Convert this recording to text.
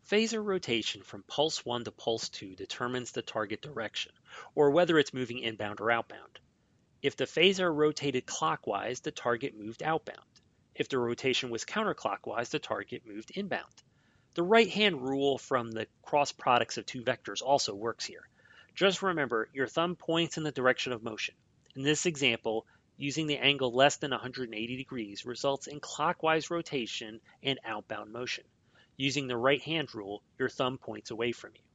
Phasor rotation from pulse 1 to pulse 2 determines the target direction, or whether it's moving inbound or outbound. If the phasor rotated clockwise, the target moved outbound. If the rotation was counterclockwise, the target moved inbound. The right-hand rule from the cross products of two vectors also works here. Just remember, your thumb points in the direction of motion. In this example, using the angle less than 180 degrees results in clockwise rotation and outbound motion. Using the right-hand rule, your thumb points away from you.